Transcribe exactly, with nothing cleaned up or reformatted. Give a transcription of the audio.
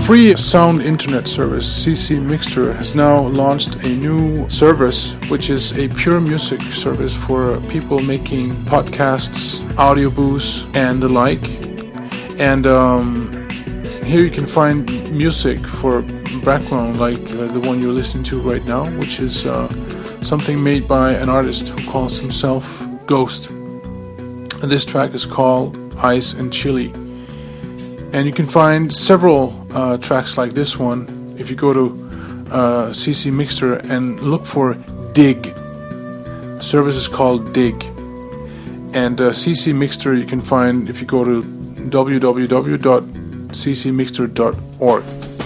free sound internet service, C C Mixter, has now launched a new service, which is a pure music service for people making podcasts, audiobooks, and the like. And um, here you can find music for background, like uh, the one you're listening to right now, which is uh, something made by an artist who calls himself Ghost. And this track is called Ice and Chili. And you can find several uh, tracks like this one if you go to uh, C C Mixter and look for Dig. The service is called Dig. And uh, C C Mixter you can find if you go to w w w dot c c mixter dot org.